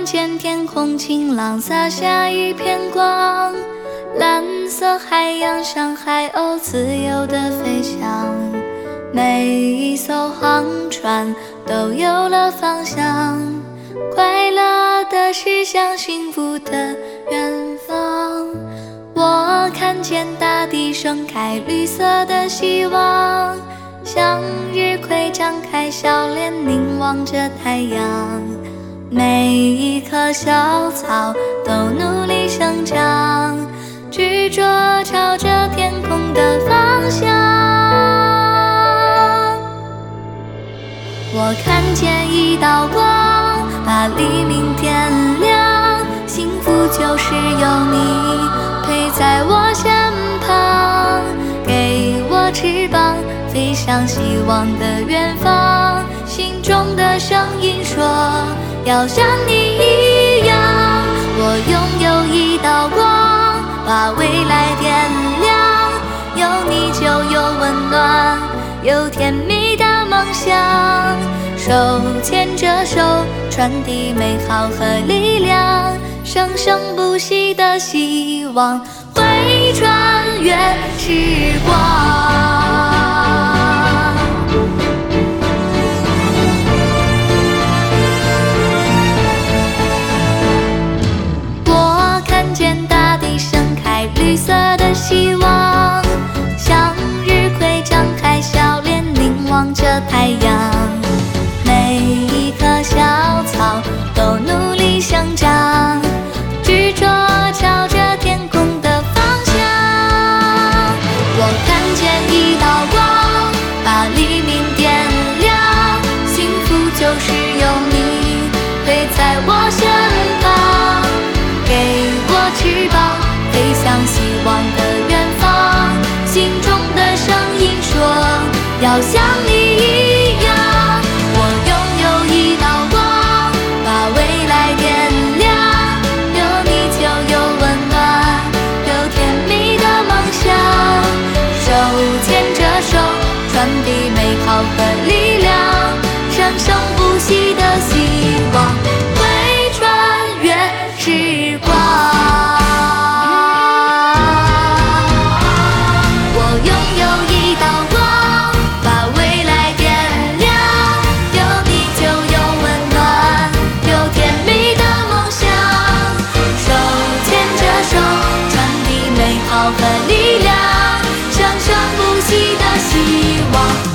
见天空晴朗，洒下一片光，蓝色海洋像海鸥自由地飞翔，每一艘航船都有了方向，快乐的驶向幸福的远方。我看见大地盛开绿色的希望，向日葵张开笑脸凝望着太阳，每一棵小草都努力生长，执着朝着天空的方向。我看见一道光，把黎明点亮，幸福就是有你陪在我身旁，给我翅膀飞向希望的远方。心中的声音说，要像你一样。我拥有一道光，把未来点亮，有你就有温暖，有甜蜜的梦想，手牵着手，传递美好和力量，生生不息的希望会穿越时光。我看见大地盛开绿色的希望，向日葵张开笑脸凝望着太阳，每一棵小草都努力生长，执着朝着天空的方向。我看见一道光，把黎明点亮，幸福就是有你陪在我身旁，给我翅膀飞向希望的远方。心中的声音说，要像你一样。我拥有一道光，把未来点亮，有你就有温暖，有甜蜜的梦想，手牵着手，传递美好和力量，生生不息的希望会穿越时光。我拥有一道光，把未来点亮，有你就有温暖，有甜蜜的梦想，手牵着手，传递美好和力量，生生不息的希望。